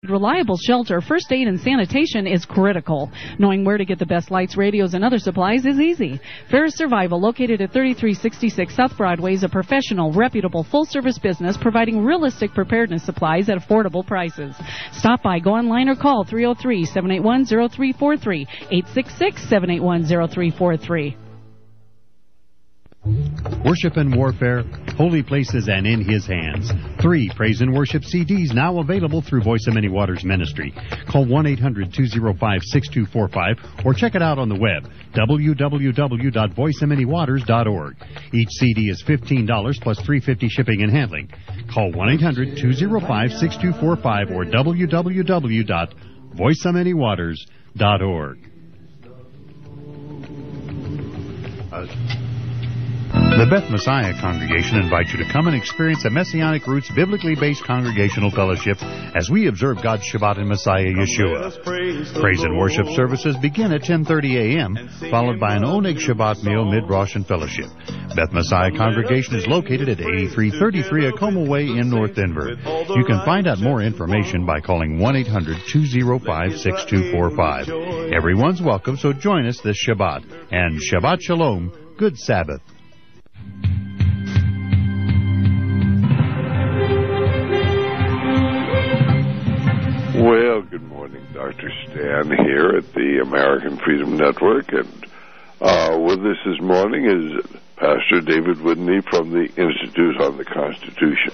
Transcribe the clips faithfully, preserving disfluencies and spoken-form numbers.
Reliable shelter, first aid, and sanitation is critical. Knowing where to get the best lights, radios, and other supplies is easy. Ferris Survival, located at thirty-three sixty-six South Broadway, is a professional, reputable, full-service business providing realistic preparedness supplies at affordable prices. Stop by, go online, or call three oh three, seven eight one, oh three four three, eight six six, seven eight one, oh three four three. Worship and Warfare, Holy Places and In His Hands. Three Praise and Worship C Ds now available through Voice of Many Waters Ministry. Call one eight hundred, two oh five, six two four five or check it out on the web, w w w dot voice of many waters dot org. Each C D is fifteen dollars plus three dollars and fifty cents shipping and handling. Call one eight hundred, two oh five, six two four five or w w w dot voice of many waters dot org. Uh, The Beth Messiah Congregation invites you to come and experience a Messianic Roots biblically based congregational fellowship as we observe God's Shabbat in Messiah Yeshua. Praise and worship services begin at ten thirty a.m., followed by an Oneg Shabbat meal mid-Rosh and fellowship. Beth Messiah Congregation is located at eighty-three thirty-three Acoma Way in North Denver. You can find out more information by calling one eight hundred, two oh five, six two four five. Everyone's welcome, so join us this Shabbat. And Shabbat Shalom, good Sabbath. Well, good morning, Doctor Stan here at the American Freedom Network, and uh, with us this morning is Pastor David Whitney from the Institute on the Constitution.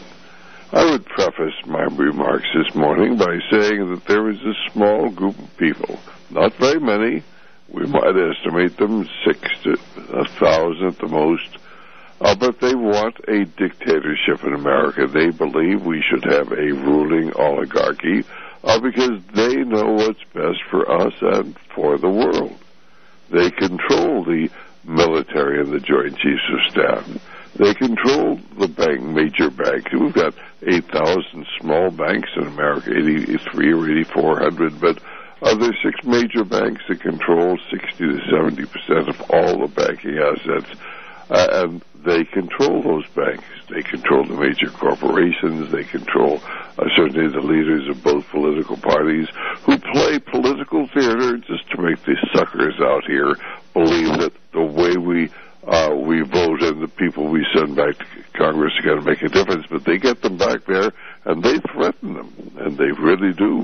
I would preface my remarks this morning by saying that there is a small group of people, not very many, we might estimate them six to a thousand at the most, uh, but they want a dictatorship in America. They believe we should have a ruling oligarchy, Uh, because they know what's best for us and for the world. They control the military and the Joint Chiefs of Staff. They control the bank, major banks. We've got eight thousand small banks in America, eighty-three or eighty-four hundred, but uh, there's six major banks that control sixty to seventy percent of all the banking assets, uh, and they control those banks. They control the major corporations. They control uh, certainly the leaders of both political parties who play political theater just to make the suckers out here believe that the way we uh, we vote and the people we send back to Congress are going to make a difference. But they get them back there and they threaten them, and they really do.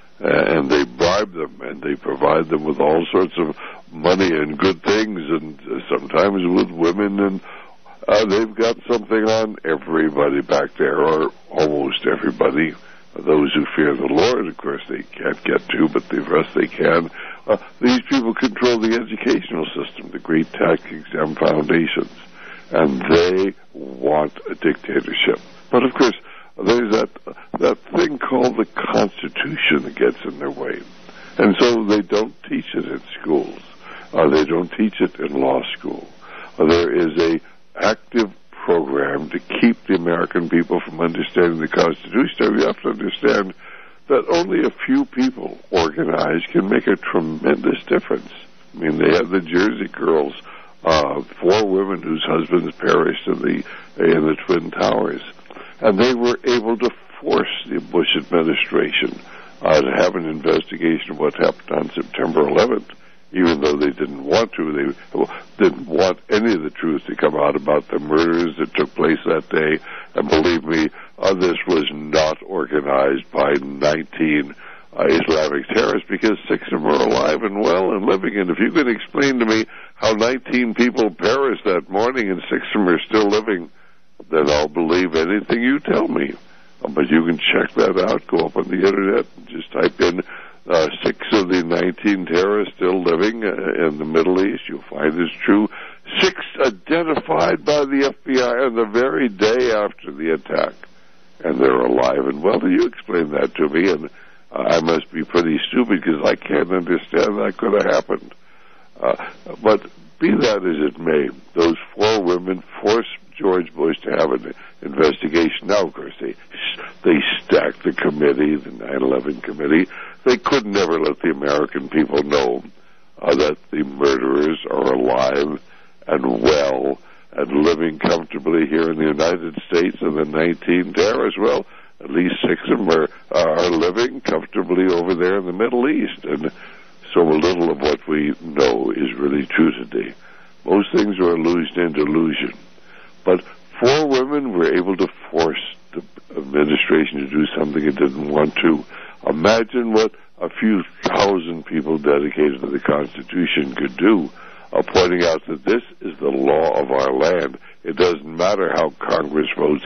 And they bribe them, and they provide them with all sorts of money and good things, and uh, sometimes with women, and uh, they've got something on everybody back there, or almost everybody. Those who fear the Lord, of course, they can't get to, but the rest they can. Uh, these people control the educational system, the great tax-exempt foundations, and they want a dictatorship. But, of course, there's that that thing called the Constitution that gets in their way. And so they don't teach it in schools. Uh, they don't teach it in law school. Uh, there is a active program to keep the American people from understanding the Constitution. You have to understand that only a few people organized can make a tremendous difference. I mean, they had the Jersey Girls, uh, four women whose husbands perished in the in the Twin Towers. And they were able to force the Bush administration uh, to have an investigation of what happened on September eleventh, even though they didn't want to. They didn't want any of the truth to come out about the murders that took place that day. And believe me, uh, this was not organized by nineteen uh, Islamic terrorists, because six of them are alive and well and living. And if you can explain to me how nineteen people perished that morning and six of them are still living, then I'll believe anything you tell me. But you can check that out. Go up on the Internet and just type in uh, six of the nineteen terrorists still living uh, in the Middle East. You'll find it's true. Six identified by the F B I on the very day after the attack. And they're alive and well. You explain that to me, and uh, I must be pretty stupid because I can't understand that could have happened. Uh, but be that as it may, those four women forced George Bush to have an investigation. Now, of course, they they stacked the committee, the nine eleven committee. They could never let the American people know uh, that the murderers are alive and well and living comfortably here in the United States, and the nineteen terrorists, well, at least six of them are, are living comfortably over there in the Middle East. And so little of what we know is really true today. Most things are illusion and delusion. But four women were able to force the administration to do something it didn't want to. Imagine what a few thousand people dedicated to the Constitution could do, uh, pointing out that this is the law of our land. It doesn't matter how Congress votes.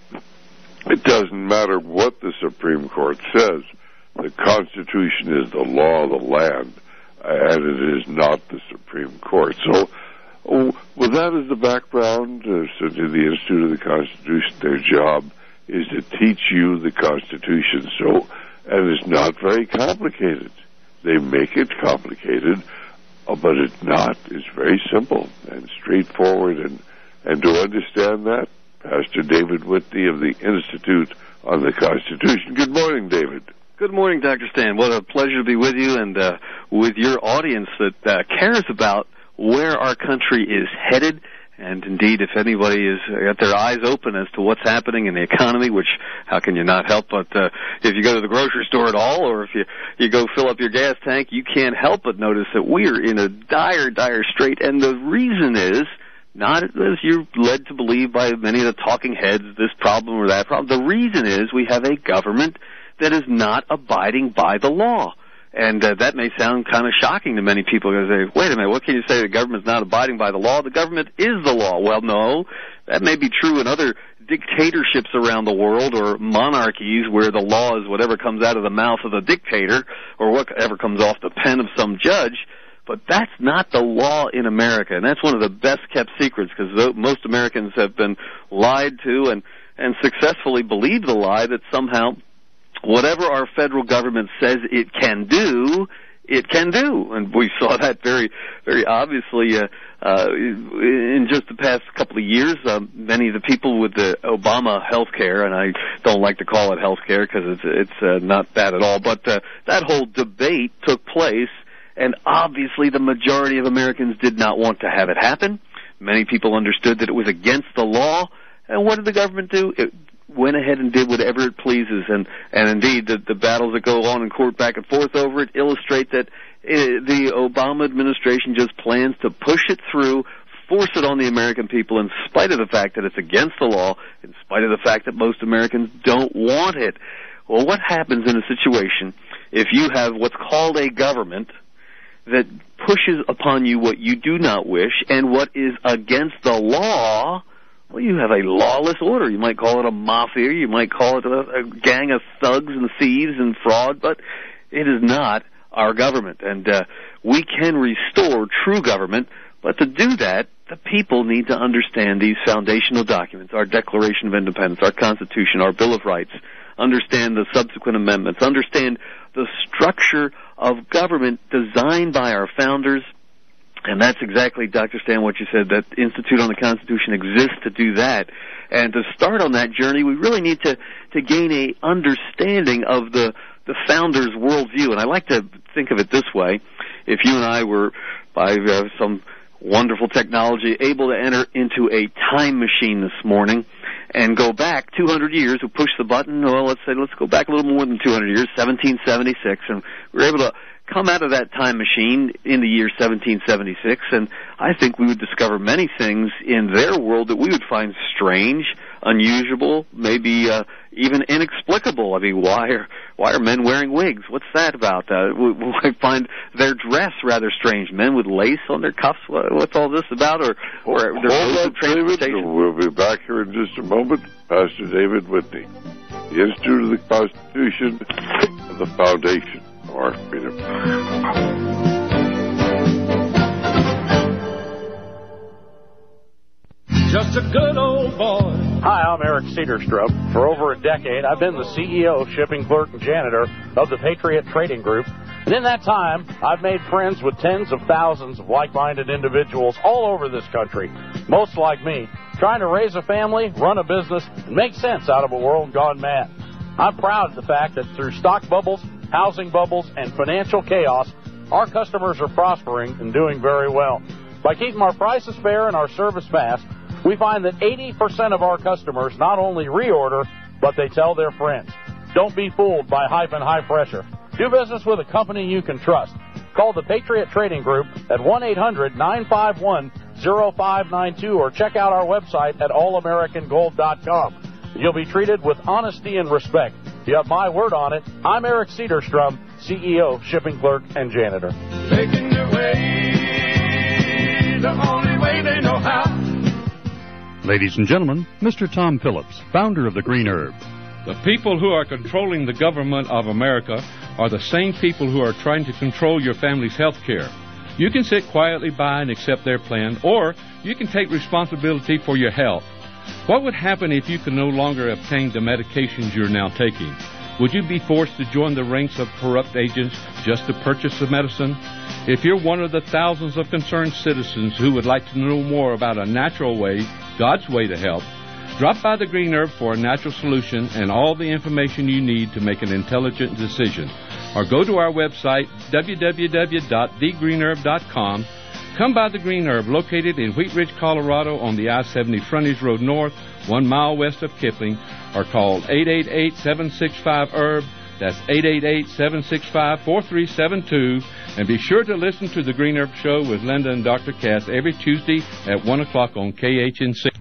It doesn't matter what the Supreme Court says. The Constitution is the law of the land, and it is not the Supreme Court. So, oh, with that as the background, uh, so to the Institute of the Constitution, their job is to teach you the Constitution. So, and it's not very complicated. They make it complicated, uh, but it's not. It's very simple and straightforward. And, and to understand that, Pastor David Whitney of the Institute on the Constitution. Good morning, David. Good morning, Doctor Stan. What a pleasure to be with you and uh, with your audience that uh, cares about where our country is headed. And indeed, if anybody has got their eyes open as to what's happening in the economy, which how can you not help but uh, if you go to the grocery store at all, or if you, you go fill up your gas tank, you can't help but notice that we're in a dire, dire strait. And the reason is, not as you're led to believe by many of the talking heads, this problem or that problem. The reason is we have a government that is not abiding by the law. And uh, that may sound kind of shocking to many people because they say, wait a minute, what can you say the government's not abiding by the law? The government is the law. Well, no, that may be true in other dictatorships around the world or monarchies where the law is whatever comes out of the mouth of the dictator or whatever comes off the pen of some judge. But that's not the law in America, and that's one of the best-kept secrets because most Americans have been lied to and, and successfully believe the lie that somehow whatever our federal government says it can do, it can do. And we saw that very, very obviously uh, uh, in just the past couple of years. Uh, many of the people with the Obama health care, and I don't like to call it health care because it's, it's uh, not that at all, but uh, that whole debate took place. And obviously the majority of Americans did not want to have it happen. Many people understood that it was against the law. And what did the government do? It went ahead and did whatever it pleases. And, and indeed, the, the battles that go on in court back and forth over it illustrate that it, the Obama administration just plans to push it through, force it on the American people in spite of the fact that it's against the law, in spite of the fact that most Americans don't want it. Well, what happens in a situation if you have what's called a government that pushes upon you what you do not wish and what is against the law? Well, you have a lawless order. You might call it a mafia. You might call it a, a gang of thugs and thieves and fraud, but it is not our government. And uh, we can restore true government, but to do that, the people need to understand these foundational documents, our Declaration of Independence, our Constitution, our Bill of Rights, understand the subsequent amendments, understand the structure of government designed by our founders. And that's exactly, Doctor Stan, what you said, that Institute on the Constitution exists to do that. And to start on that journey, we really need to, to gain a understanding of the, the founders' worldview. And I like to think of it this way. If you and I were, by uh, some wonderful technology, able to enter into a time machine this morning and go back two hundred years, we push the button, well, let's say, let's go back a little more than two hundred years, seventeen seventy-six, and we were able to come out of that time machine in the year seventeen seventy-six, and I think we would discover many things in their world that we would find strange, unusual, maybe uh, even inexplicable. I mean, why are why are men wearing wigs? What's that about? Uh, we, we find their dress rather strange. Men with lace on their cuffs. What, what's all this about? Or, or their modes of transportation? We'll be back here in just a moment. Pastor David Whitney, the Institute of the Constitution, the foundation of our freedom. Just a good old boy. Hi, I'm Eric Cedarstrup. For over a decade, I've been the C E O, shipping clerk, and janitor of the Patriot Trading Group. And in that time, I've made friends with tens of thousands of like-minded individuals all over this country, most like me, trying to raise a family, run a business, and make sense out of a world gone mad. I'm proud of the fact that through stock bubbles, housing bubbles, and financial chaos, our customers are prospering and doing very well. By keeping our prices fair and our service fast, we find that eighty percent of our customers not only reorder, but they tell their friends. Don't be fooled by hype and high pressure. Do business with a company you can trust. Call the Patriot Trading Group at one eight hundred nine five one oh five nine two or check out our website at all american gold dot com. You'll be treated with honesty and respect. You have my word on it. I'm Eric Cedarstrom, C E O, Shipping Clerk and Janitor. Making their way the only way they know how. Ladies and gentlemen, Mister Tom Phillips, founder of the Green Herb. The people who are controlling the government of America are the same people who are trying to control your family's health care. You can sit quietly by and accept their plan, or you can take responsibility for your health. What would happen if you could no longer obtain the medications you're now taking? Would you be forced to join the ranks of corrupt agents just to purchase the medicine? If you're one of the thousands of concerned citizens who would like to know more about a natural way, God's way to help, drop by the Green Herb for a natural solution and all the information you need to make an intelligent decision. Or go to our website, w w w dot the green herb dot com. Come by the Green Herb, located in Wheat Ridge, Colorado, on the I seventy Frontage Road North, one mile west of Kipling, or call eight eight eight, seven six five, herb. That's eight eight eight, seven six five, four three seven two. And be sure to listen to the Green Herb Show with Linda and Doctor Cass every Tuesday at one o'clock on K H N C.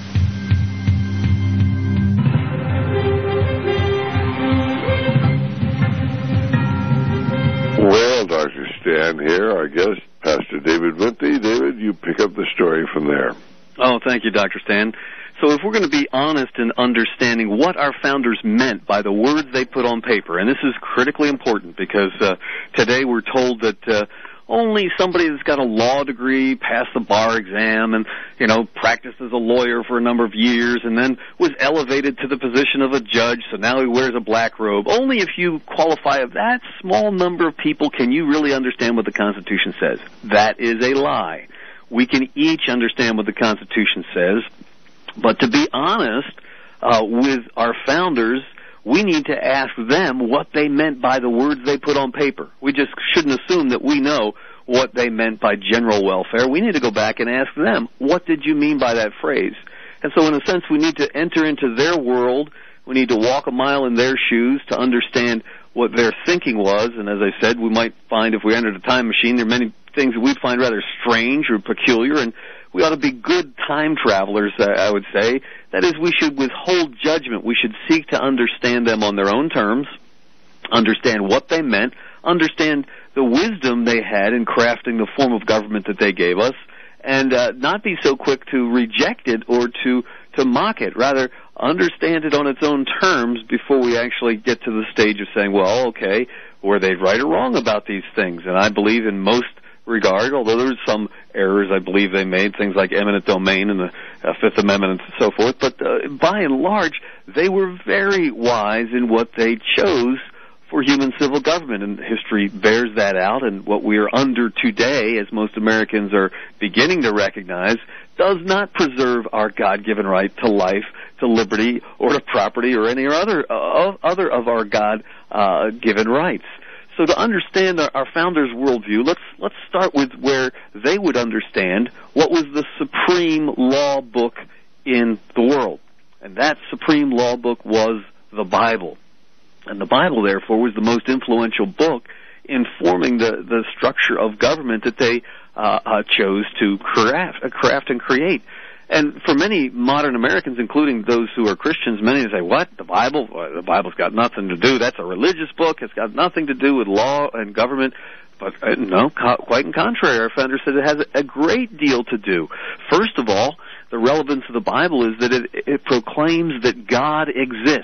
Well, Doctor Stan here, our guest, Pastor David Wintney. David, you pick up the story from there. Oh, thank you, Doctor Stan. So if we're going to be honest in understanding what our founders meant by the words they put on paper, and this is critically important because uh, today we're told that uh, only somebody that's got a law degree passed the bar exam and, you know, practiced as a lawyer for a number of years and then was elevated to the position of a judge, so now he wears a black robe. Only if you qualify of that small number of people can you really understand what the Constitution says. That is a lie. We can each understand what the Constitution says, but to be honest uh, with our founders, we need to ask them what they meant by the words they put on paper. We just shouldn't assume that we know what they meant by general welfare. We need to go back and ask them, what did you mean by that phrase? And so in a sense, we need to enter into their world. We need to walk a mile in their shoes to understand what their thinking was. And as I said, we might find if we entered a time machine, there are many things that we'd find rather strange or peculiar, and we ought to be good time travelers, uh, I would say. That is, we should withhold judgment. We should seek to understand them on their own terms, understand what they meant, understand the wisdom they had in crafting the form of government that they gave us, and uh, not be so quick to reject it or to, to mock it. Rather, understand it on its own terms before we actually get to the stage of saying, well, okay, were they right or wrong about these things? And I believe in most regard, although there's some errors I believe they made, things like eminent domain and the uh, Fifth Amendment and so forth, but uh, by and large, they were very wise in what they chose for human civil government, and history bears that out, and what we are under today, as most Americans are beginning to recognize, does not preserve our God-given right to life, to liberty, or to property, or any other, uh, other of our God-given uh, rights. So to understand our, our founders' worldview, let's let's start with where they would understand what was the supreme law book in the world. And that supreme law book was the Bible. And the Bible, therefore, was the most influential book in forming the, the structure of government that they uh, uh, chose to craft, uh, craft and create. And for many modern Americans, including those who are Christians, many say, what? The Bible? Well, the Bible's got nothing to do. That's a religious book. It's got nothing to do with law and government. But uh, no, co- quite in contrary, our founder said it has a great deal to do. First of all, the relevance of the Bible is that it, it proclaims that God exists.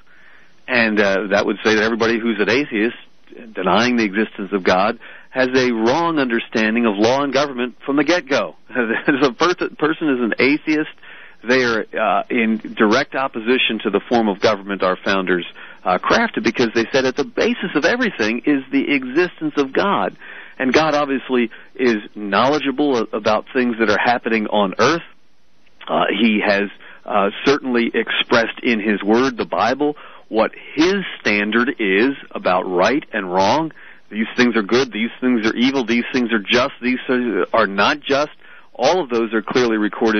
And uh, that would say that everybody who's an atheist, denying the existence of God, has a wrong understanding of law and government from the get-go. If a per- person is an atheist, they are uh, in direct opposition to the form of government our founders uh, crafted, because they said at the basis of everything is the existence of God. And God obviously is knowledgeable about things that are happening on earth. Uh, he has uh, certainly expressed in His Word, the Bible, what His standard is about right and wrong. These things are good, these things are evil, these things are just, these are not just. All of those are clearly recorded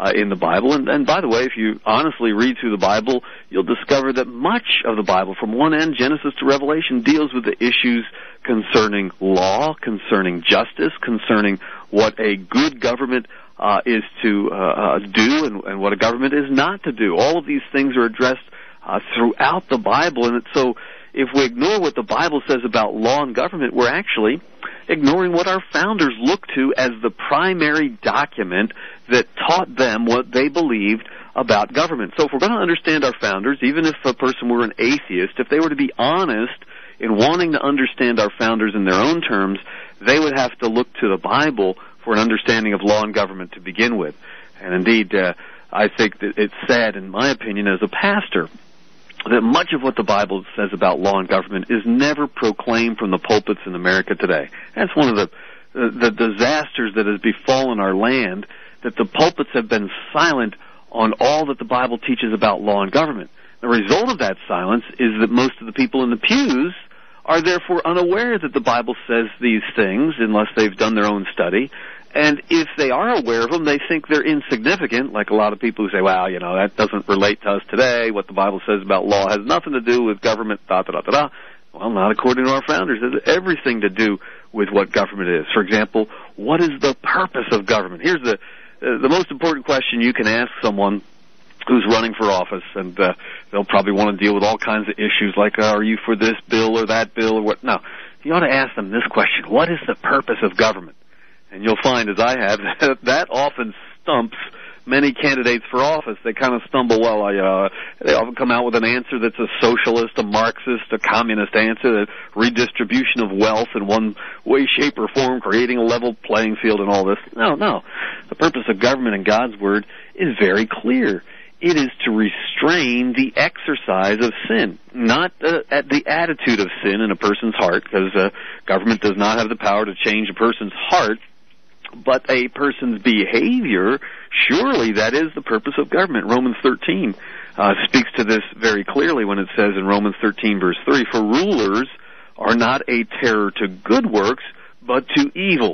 uh, in the Bible. And, and by the way, if you honestly read through the Bible, you'll discover that much of the Bible, from one end, Genesis to Revelation, deals with the issues concerning law, concerning justice, concerning what a good government uh, is to uh, uh, do and, and what a government is not to do. All of these things are addressed uh, throughout the Bible. And so if we ignore what the Bible says about law and government, we're actually ignoring what our founders looked to as the primary document that taught them what they believed about government. So if we're going to understand our founders, even if a person were an atheist, if they were to be honest in wanting to understand our founders in their own terms, they would have to look to the Bible for an understanding of law and government to begin with. And indeed, uh, I think that it's sad, in my opinion, as a pastor, that much of what the Bible says about law and government is never proclaimed from the pulpits in America today. That's one of the, the, the disasters that has befallen our land, that the pulpits have been silent on all that the Bible teaches about law and government. The result of that silence is that most of the people in the pews are therefore unaware that the Bible says these things unless they've done their own study. And if they are aware of them, they think they're insignificant, like a lot of people who say, well, you know, that doesn't relate to us today. What the Bible says about law has nothing to do with government, da-da-da-da-da. Well, not according to our founders. It has everything to do with what government is. For example, what is the purpose of government? Here's the uh, the most important question you can ask someone who's running for office, and uh, they'll probably want to deal with all kinds of issues like, uh, are you for this bill or that bill or what? No. You ought to ask them this question: what is the purpose of government? And you'll find, as I have, that, that often stumps many candidates for office. They kind of stumble, well, I, uh, they often come out with an answer that's a socialist, a Marxist, a communist answer, that redistribution of wealth in one way, shape, or form, creating a level playing field and all this. No, no. The purpose of government in God's Word is very clear. It is to restrain the exercise of sin, not uh, at the attitude of sin in a person's heart, because uh, government does not have the power to change a person's heart, but a person's behavior. Surely that is the purpose of government. Romans thirteen uh, speaks to this very clearly when it says in Romans thirteen, verse three, for rulers are not a terror to good works, but to evil.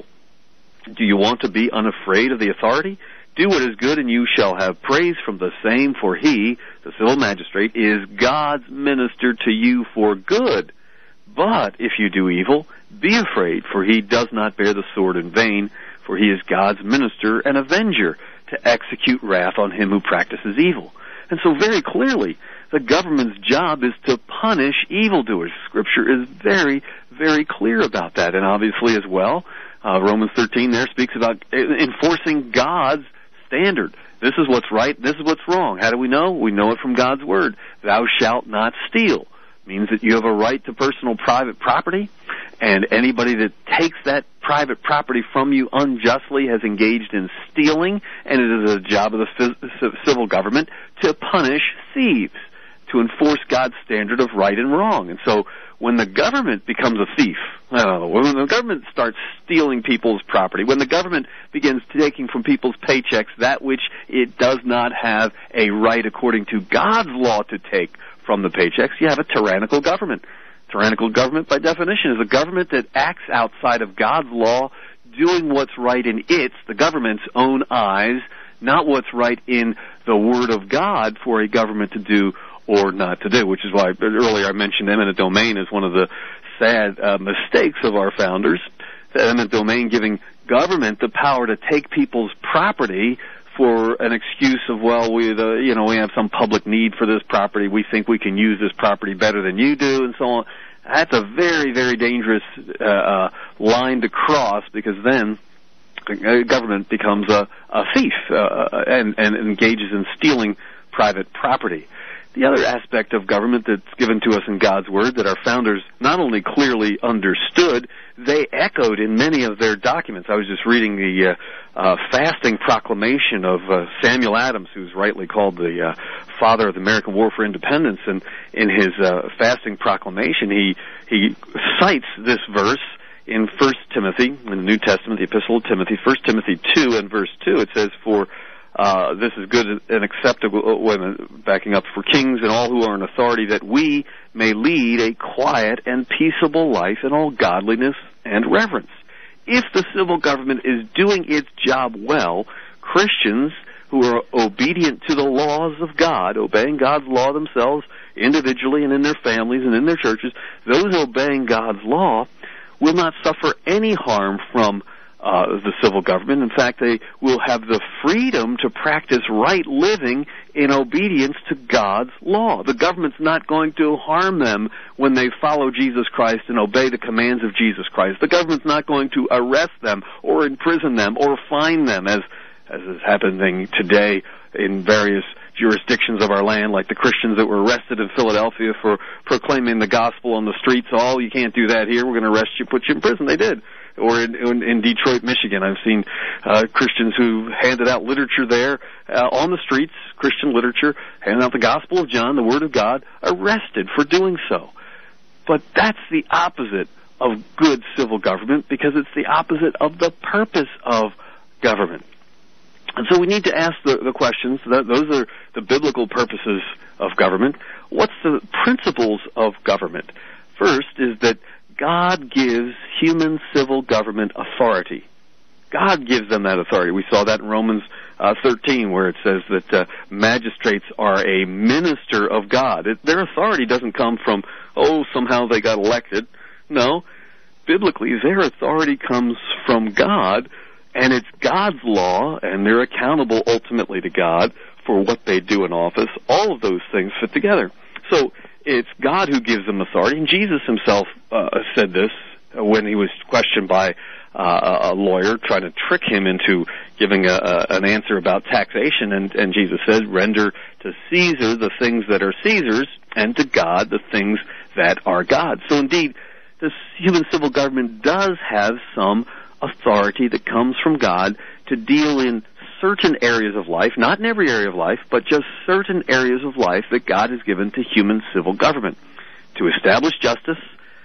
Do you want to be unafraid of the authority? Do what is good, and you shall have praise from the same, for he, the civil magistrate, is God's minister to you for good. But if you do evil, be afraid, for he does not bear the sword in vain, for he is God's minister and avenger to execute wrath on him who practices evil. And so very clearly, the government's job is to punish evildoers. Scripture is very, very clear about that. And obviously as well, uh, Romans thirteen there speaks about enforcing God's standard. This is what's right, this is what's wrong. How do we know? We know it from God's Word. Thou shalt not steal. Means that you have a right to personal private property, and anybody that takes that private property from you unjustly has engaged in stealing, and it is a job of the civil government to punish thieves, to enforce God's standard of right and wrong. And so when the government becomes a thief, I don't know, when the government starts stealing people's property, when the government begins taking from people's paychecks that which it does not have a right according to God's law to take from the paychecks, you have a tyrannical government. Tyrannical government, by definition, is a government that acts outside of God's law, doing what's right in its, the government's own eyes, not what's right in the Word of God for a government to do or not to do, which is why earlier I mentioned eminent domain as one of the sad uh, mistakes of our founders. The eminent domain giving government the power to take people's property for an excuse of, well, we, the, you know, we have some public need for this property. We think we can use this property better than you do, and so on. That's a very, very dangerous uh, uh, line to cross, because then the government becomes a, a thief uh, and, and engages in stealing private property. The other aspect of government that's given to us in God's Word that our founders not only clearly understood, they echoed in many of their documents. I was just reading the uh, uh, fasting proclamation of uh, Samuel Adams, who's rightly called the uh, father of the American War for Independence, and in his uh, fasting proclamation, he he cites this verse in First Timothy, in the New Testament, the Epistle of Timothy, First Timothy two and verse two. It says, for Uh, this is good and acceptable, uh, wait a minute, backing up, for kings and all who are in authority, that we may lead a quiet and peaceable life in all godliness and reverence. If the civil government is doing its job well, Christians who are obedient to the laws of God, obeying God's law themselves individually and in their families and in their churches, those obeying God's law will not suffer any harm from uh, the civil government. In fact, they will have the freedom to practice right living in obedience to God's law. The government's not going to harm them when they follow Jesus Christ and obey the commands of Jesus Christ. The government's not going to arrest them or imprison them or fine them, as as is happening today in various jurisdictions of our land, like the Christians that were arrested in Philadelphia for proclaiming the gospel on the streets. Oh, you can't do that here. We're going to arrest you, put you in prison. They did. Or in, in, in Detroit, Michigan, I've seen uh, Christians who handed out literature there uh, on the streets, Christian literature, handing out the Gospel of John, the Word of God, arrested for doing so. But that's the opposite of good civil government, because it's the opposite of the purpose of government. And so we need to ask the, the questions. Those are the biblical purposes of government. What's the principles of government? First is that God gives human civil government authority. God gives them that authority. We saw that in Romans uh, thirteen, where it says that uh, magistrates are a minister of God. It, their authority doesn't come from, oh, somehow they got elected. No, biblically, their authority comes from God, and it's God's law, and they're accountable ultimately to God for what they do in office. All of those things fit together. So it's God who gives them authority, and Jesus himself uh, said this when he was questioned by uh, a lawyer trying to trick him into giving a, a, an answer about taxation, and, and Jesus said, render to Caesar the things that are Caesar's, and to God the things that are God's. So indeed, this human civil government does have some authority that comes from God to deal in certain areas of life, not in every area of life, but just certain areas of life that God has given to human civil government, to establish justice,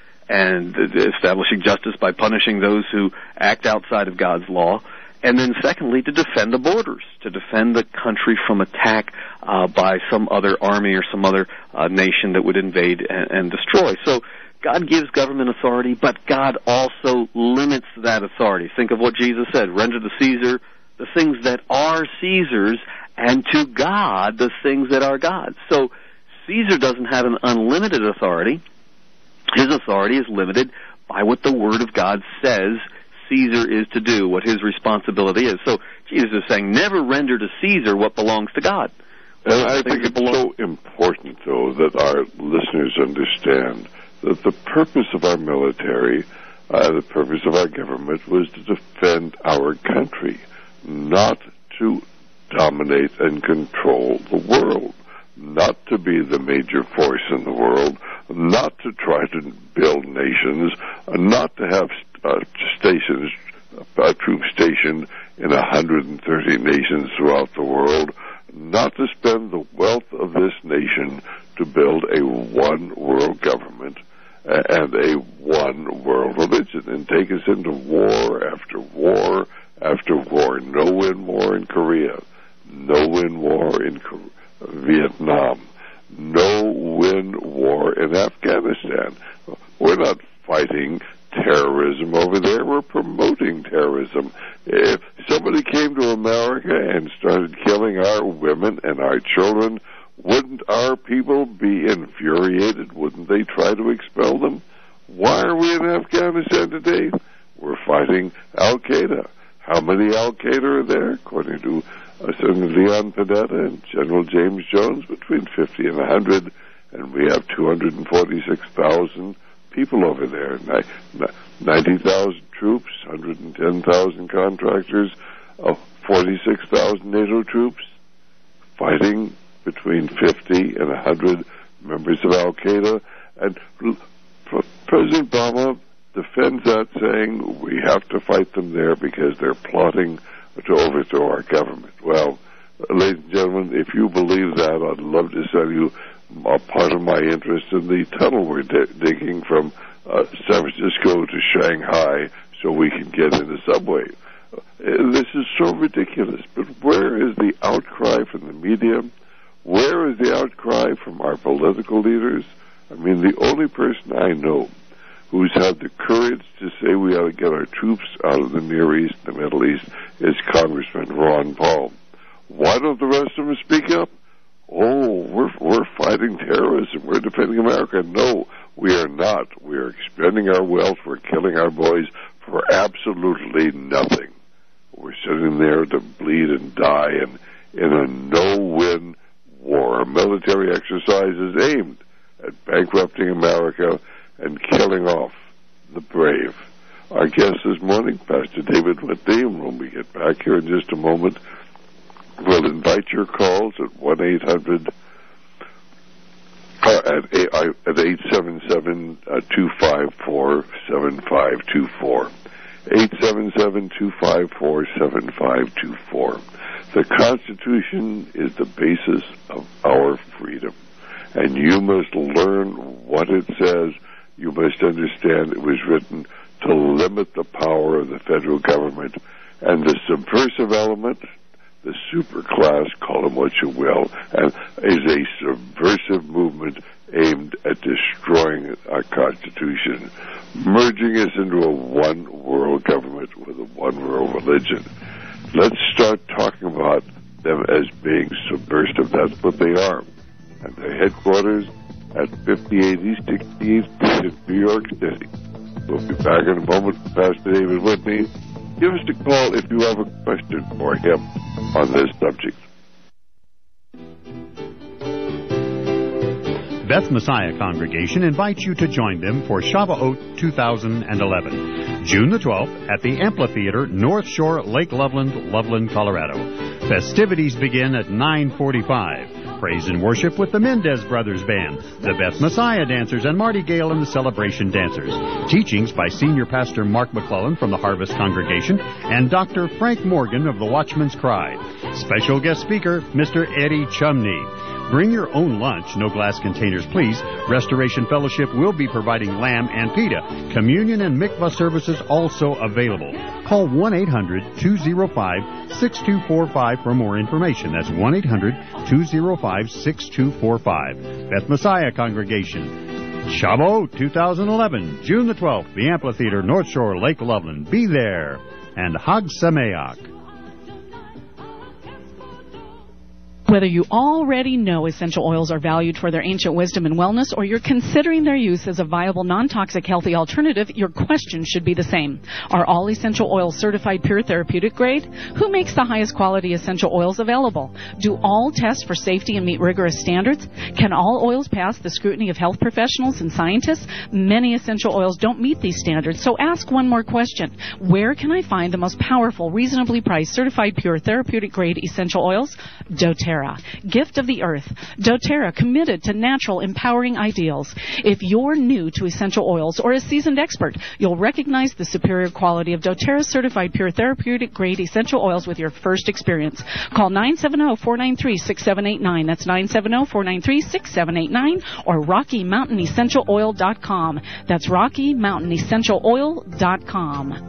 and establishing justice by punishing those who act outside of God's law, and then secondly, to defend the borders, to defend the country from attack uh, by some other army or some other uh, nation that would invade and, and destroy. So God gives government authority, but God also limits that authority. Think of what Jesus said, render to Caesar the things that are Caesar's, and to God the things that are God's. So Caesar doesn't have an unlimited authority. His authority is limited by what the Word of God says Caesar is to do, what his responsibility is. So Jesus is saying, never render to Caesar what belongs to God. And I think it's so important, though, that our listeners understand that the purpose of our military, uh, the purpose of our government, was to defend our country, not to dominate and control the world, not to be the major force in the world, not to try to build nations, not to have uh, stations, uh, troops stationed in one hundred thirty nations throughout the world, not to spend the wealth of this nation to build a one world government uh, and a one world religion and take us into war after war after war. No-win war in Korea, no-win war in Korea, Vietnam, no-win war in Afghanistan. We're not fighting terrorism over there. We're promoting terrorism. If somebody came to America and started killing our women and our children, wouldn't our people be infuriated? Wouldn't they try to expel them? Why are we in Afghanistan today? We're fighting Al-Qaeda. How many Al-Qaeda are there? According to uh, Senator Leon Panetta and General James Jones, between fifty and one hundred, and we have two hundred forty-six thousand people over there, ninety thousand troops, one hundred ten thousand contractors, uh, forty-six thousand NATO troops, fighting between fifty and one hundred members of Al-Qaeda. And President Obama defends that, saying we have to fight them there because they're plotting to overthrow our government. Well, ladies and gentlemen, if you believe that, I'd love to send you a part of my interest in the tunnel we're d- digging from uh, San Francisco to Shanghai so we can get in the subway. Uh, this is so ridiculous, but where is the outcry from the media? Where is the outcry from our political leaders? I mean, the only person I know who's had the courage to say we ought to get our troops out of the Near East and the Middle East is Congressman Ron Paul. Why don't the rest of them speak up? Oh, we're we're fighting terrorism. We're defending America. No, we are not. We are expending our wealth. We're killing our boys for absolutely nothing. We're sitting there to bleed and die in, in a no-win war. A military exercise is aimed at bankrupting America and killing off the brave. Our guest this morning, Pastor David Whitney, and when we get back here in just a moment, we'll invite your calls at one eight hundred uh, at, at eight seven seven, two five four, seven five two four. eight seven seven, two five four, seven five two four. The Constitution is the basis of our freedom, and you must learn what it says. You must understand it was written to limit the power of the federal government, and the subversive element, the super class, call them what you will, and is a subversive movement aimed at destroying our Constitution, merging us into a one-world government with a one-world religion. Let's start talking about them as being subversive. That's what they are. And their headquarters at fifty-eight East sixty-eighth Street in New York City. We'll be back in a moment with Pastor David Whitney. Give us a call if you have a question for him on this subject. Beth Messiah Congregation invites you to join them for Shavuot two thousand eleven, June the twelfth at the Amphitheater, North Shore, Lake Loveland, Loveland, Colorado. Festivities begin at nine forty-five. Praise and worship with the Mendez Brothers Band, the Beth Messiah Dancers, and Marty Gale and the Celebration Dancers. Teachings by Senior Pastor Mark McClellan from the Harvest Congregation and Doctor Frank Morgan of the Watchman's Cry. Special guest speaker, Mister Eddie Chumney. Bring your own lunch, no glass containers, please. Restoration Fellowship will be providing lamb and pita. Communion and mikvah services also available. Call one eight hundred, two oh five, six two four five for more information. That's one eight hundred, two oh five, six two four five. Beth Messiah Congregation. Shavuot two thousand eleven, June the twelfth, the Amphitheater, North Shore, Lake Loveland. Be there. And Hag Sameach. Whether you already know essential oils are valued for their ancient wisdom and wellness, or you're considering their use as a viable, non-toxic, healthy alternative, your question should be the same. Are all essential oils certified pure therapeutic grade? Who makes the highest quality essential oils available? Do all test for safety and meet rigorous standards? Can all oils pass the scrutiny of health professionals and scientists? Many essential oils don't meet these standards, so ask one more question. Where can I find the most powerful, reasonably priced, certified pure therapeutic grade essential oils? doTERRA. Gift of the Earth. doTERRA, committed to natural, empowering ideals. If you're new to essential oils or a seasoned expert, you'll recognize the superior quality of doTERRA certified pure therapeutic grade essential oils with your first experience. Call nine seven zero, four nine three, six seven eight nine. That's nine seven zero, four nine three, six seven eight nine, or Rocky Mountain Essential Oil dot com. That's Rocky Mountain Essential Oil dot com.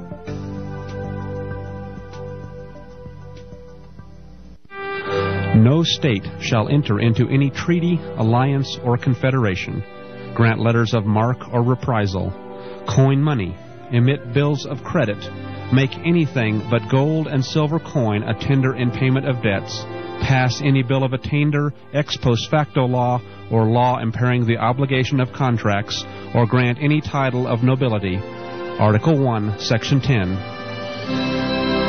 No state shall enter into any treaty, alliance, or confederation, grant letters of marque or reprisal, coin money, emit bills of credit, make anything but gold and silver coin a tender in payment of debts, pass any bill of attainder, ex post facto law, or law impairing the obligation of contracts, or grant any title of nobility. Article one, Section ten.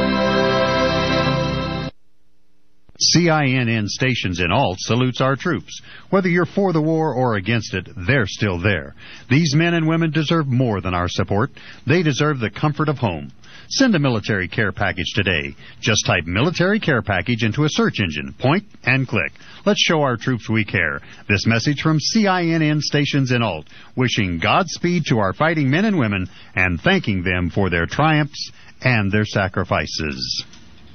C I N N Stations in Alt salutes our troops. Whether you're for the war or against it, they're still there. These men and women deserve more than our support. They deserve the comfort of home. Send a military care package today. Just type military care package into a search engine. Point and click. Let's show our troops we care. This message from C I N N Stations in Alt, wishing Godspeed to our fighting men and women and thanking them for their triumphs and their sacrifices.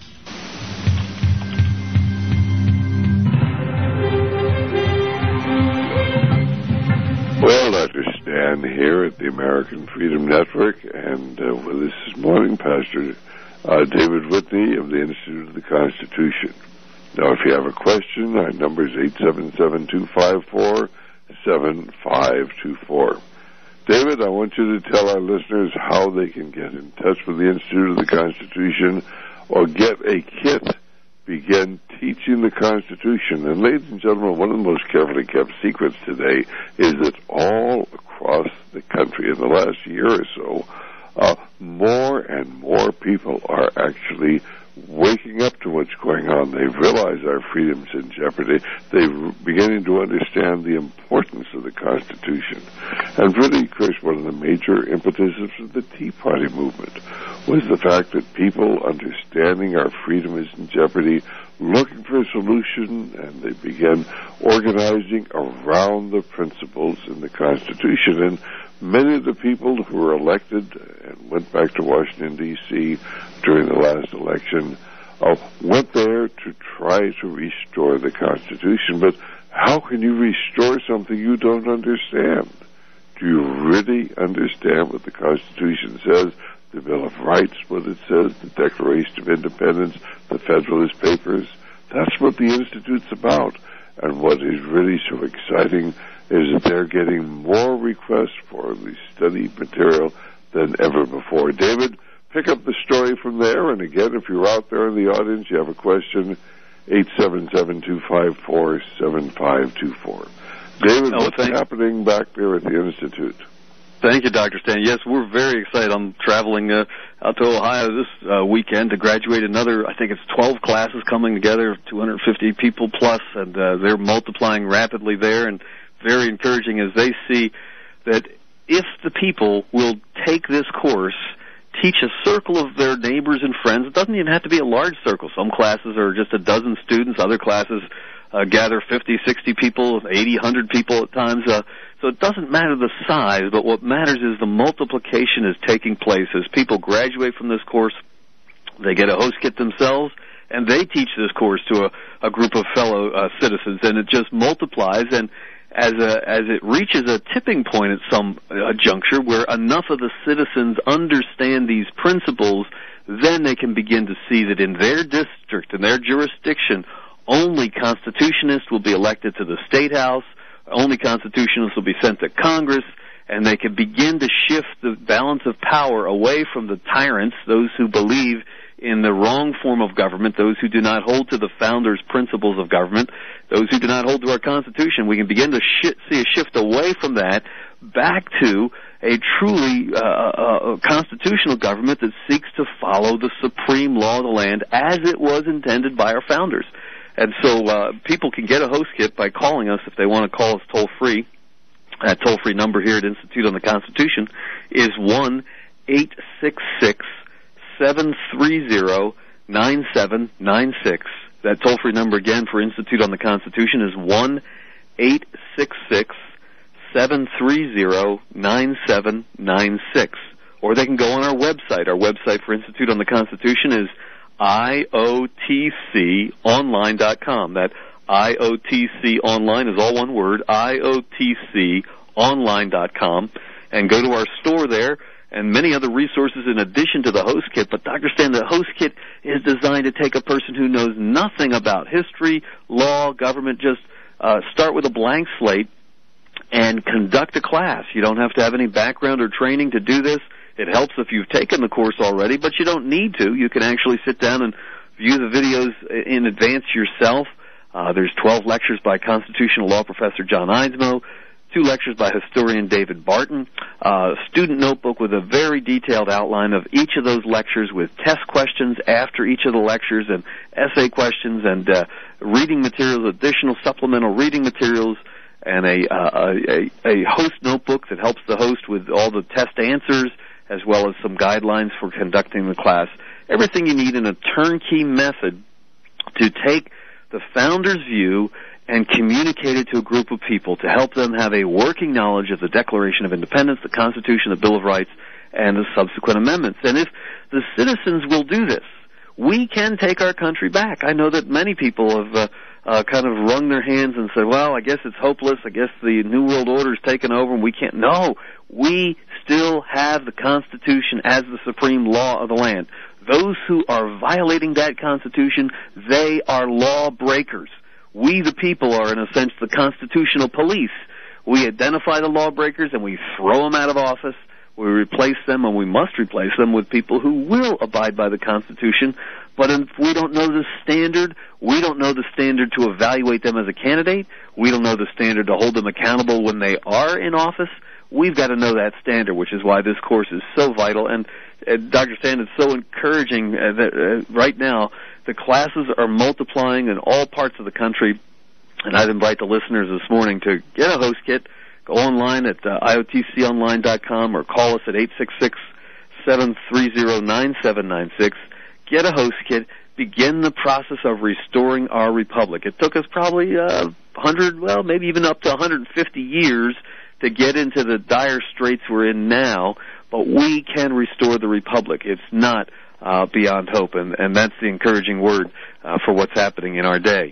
Well, Doctor Stan here at the American Freedom Network, and uh, with us this morning, Pastor uh, David Whitney of the Institute of the Constitution. Now, if you have a question, our number is eight seven seven, two five four, seven five two four. David, I want you to tell our listeners how they can get in touch with the Institute of the Constitution or get a kit began teaching the Constitution. And ladies and gentlemen, one of the most carefully kept secrets today is that all across the country in the last year or so, uh, more and more people are actually waking up to what's going on. They realize our freedom's in jeopardy. They're beginning to understand the importance of the Constitution. And really, of course, one of the major impetuses of the Tea Party movement was the fact that people understanding our freedom is in jeopardy, looking for a solution, and they began organizing around the principles in the Constitution. And many of the people who were elected and went back to Washington, D C during the last election uh, went there to try to restore the Constitution. But how can you restore something you don't understand? Do you really understand what the Constitution says? The Bill of Rights, what it says, the Declaration of Independence, the Federalist Papers? That's what the Institute's about. And what is really so exciting is that they're getting more requests for the study material than ever before. David, pick up the story from there. And again, if you're out there in the audience, you have a question, eight seven seven, two five four, seven five two four. David, oh, what's happening back there at the Institute? Thank you, Doctor Stan. Yes, we're very excited. I'm traveling uh, out to Ohio this uh, weekend to graduate another, I think it's twelve classes coming together, two hundred fifty people plus, and uh, they're multiplying rapidly there, and very encouraging as they see that if the people will take this course, teach a circle of their neighbors and friends. It doesn't even have to be a large circle. Some classes are just a dozen students. Other classes uh, gather fifty, sixty people, eighty, one hundred people at times. Uh, so it doesn't matter the size, but what matters is the multiplication is taking place. As people graduate from this course, they get a host kit themselves, and they teach this course to a, a group of fellow uh, citizens, and it just multiplies. And as a, as it reaches a tipping point at some uh, juncture where enough of the citizens understand these principles, then they can begin to see that in their district, in their jurisdiction, only Constitutionists will be elected to the State House, only Constitutionalists will be sent to Congress, and they can begin to shift the balance of power away from the tyrants, those who believe in the wrong form of government, those who do not hold to the founders' principles of government, those who do not hold to our Constitution. We can begin to sh- see a shift away from that back to a truly uh, uh, constitutional government that seeks to follow the supreme law of the land as it was intended by our founders. And so uh, people can get a host kit by calling us if they want to call us toll-free. That toll-free number here at Institute on the Constitution is one eight six six, seven three zero, nine seven nine six. That toll-free number again for Institute on the Constitution is one eight six six, seven three zero, nine seven nine six. Or they can go on our website. Our website for Institute on the Constitution is I O T C online dot com. That I O T C online is all one word, I O T C online dot com. And go to our store there, and many other resources in addition to the host kit. But Doctor Stan, the host kit is designed to take a person who knows nothing about history, law, government, just uh, start with a blank slate and conduct a class. You don't have to have any background or training to do this. It helps if you've taken the course already, but you don't need to. You can actually sit down and view the videos in advance yourself. Uh, there's twelve lectures by constitutional law professor John Eidsmoe, two lectures by historian David Barton, a student notebook with a very detailed outline of each of those lectures with test questions after each of the lectures and essay questions and uh, reading materials, additional supplemental reading materials, and a, uh, a, a host notebook that helps the host with all the test answers, as well as some guidelines for conducting the class. Everything you need in a turnkey method to take the founder's view and communicate it to a group of people to help them have a working knowledge of the Declaration of Independence, the Constitution, the Bill of Rights, and the subsequent amendments. And if the citizens will do this, we can take our country back. I know that many people have uh, uh, kind of wrung their hands and said, well, I guess it's hopeless. I guess the New World Order's taken over and we can't. No, we still have the Constitution as the supreme law of the land. Those who are violating that Constitution, they are law breakers. We, the people, are, in a sense, the constitutional police. We identify the lawbreakers and we throw them out of office. We replace them, and we must replace them with people who will abide by the Constitution. But if we don't know the standard, we don't know the standard to evaluate them as a candidate, we don't know the standard to hold them accountable when they are in office. We've got to know that standard, which is why this course is so vital. And uh, Doctor Stan, it's so encouraging uh, that uh, right now the classes are multiplying in all parts of the country. And I'd invite the listeners this morning to get a host kit. Go online at uh, I O T C online dot com or call us at eight six six, seven three zero, nine seven nine six. Get a host kit. Begin the process of restoring our republic. It took us probably uh, one hundred, well, maybe even up to one hundred fifty years to get into the dire straits we're in now, but we can restore the republic. It's not uh, beyond hope, and, and that's the encouraging word uh, for what's happening in our day.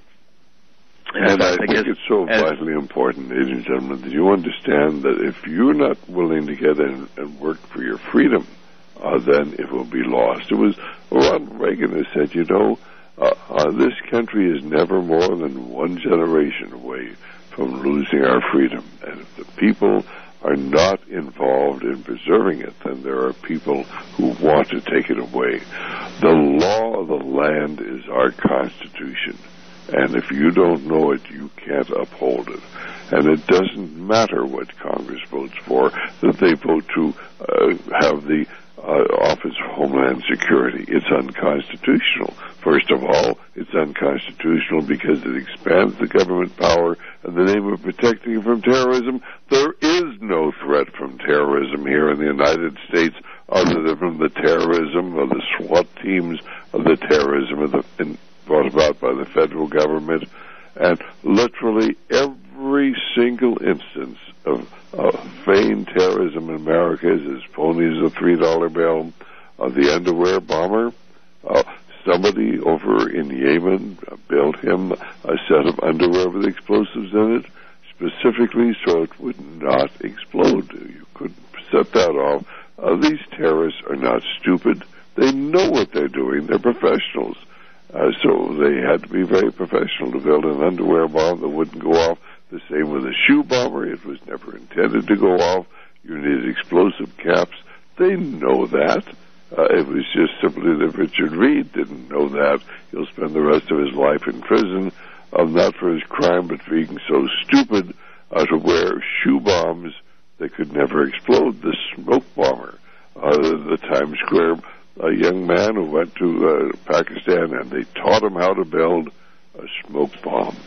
And, and I, I think guess, it's so as, vitally important, ladies and gentlemen, that you understand that if you're not willing to get in and work for your freedom, uh, then it will be lost. It was Ronald Reagan who said, you know, uh, uh, this country is never more than one generation away from losing our freedom. And if the people are not involved in preserving it, then there are people who want to take it away. The law of the land is our Constitution. And if you don't know it, you can't uphold it. And it doesn't matter what Congress votes for, that they vote to uh, have the uh, Office of Homeland Security. It's unconstitutional. First of all, it's unconstitutional because it expands the government power in the name of protecting you from terrorism. There is no threat from terrorism here in the United States other than from the terrorism of the SWAT teams, of the terrorism of the... In, brought about by the federal government, and literally every single instance of uh, feigned terrorism in America is as phony as a three dollar bill. Uh, the underwear bomber, uh, somebody over in Yemen uh, built him a set of underwear with explosives in it, specifically so it would not explode. You couldn't set that off. Uh, these terrorists are not stupid. They know what they're doing. They're professionals. Uh, so they had to be very professional to build an underwear bomb that wouldn't go off. The same with a shoe bomber. It was never intended to go off. You needed explosive caps. They know that. Uh, it was just simply that Richard Reed didn't know that. He'll spend the rest of his life in prison, uh, not for his crime, but for being so stupid uh, to wear shoe bombs that could never explode. The smoke bomber, uh, the Times Square a young man who went to uh, Pakistan, and they taught him how to build a smoke bomb.